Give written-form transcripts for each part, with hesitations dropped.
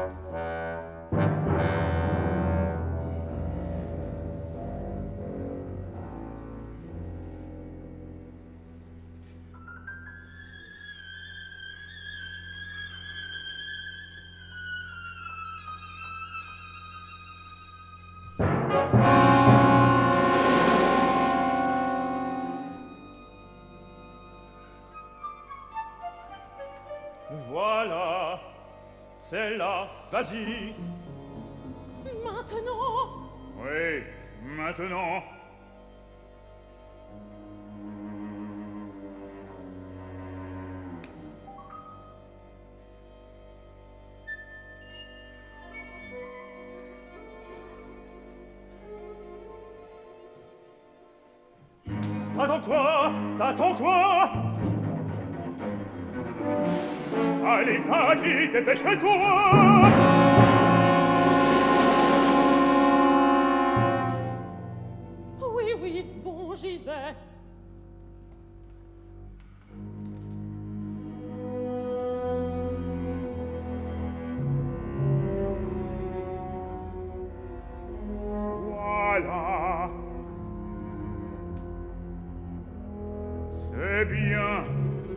Voilà, c'est là, vas-y. Maintenant? Oui, maintenant. T'attends quoi? T'attends quoi? Allez, vas-y, dépêche-toi! Oui, oui, bon, j'y vais. Voilà. C'est bien.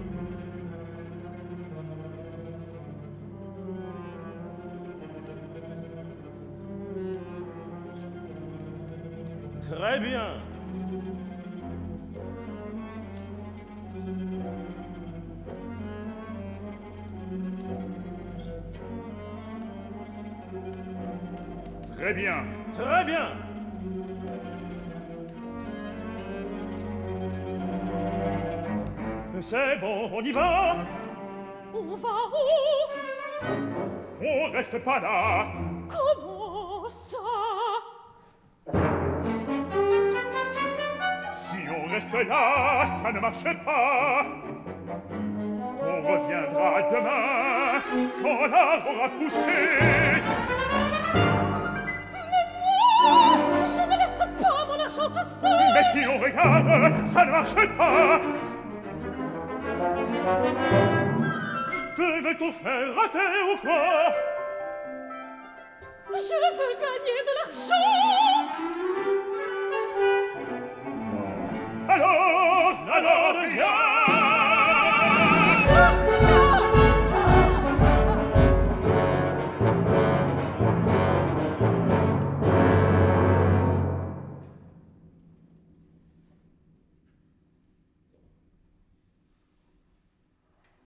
Très bien. Très bien. Très bien. C'est bon, on y va. On va où? On reste pas là. Comment ça? Si on reste là, ça ne marche pas. On reviendra demain, quand l'arbre aura poussé. Mais moi, je ne laisse pas mon argent tout seul. Mais si on regarde, ça ne marche pas. Que veux-tu faire rater ou quoi? Je veux gagner de l'argent. Alors, viens.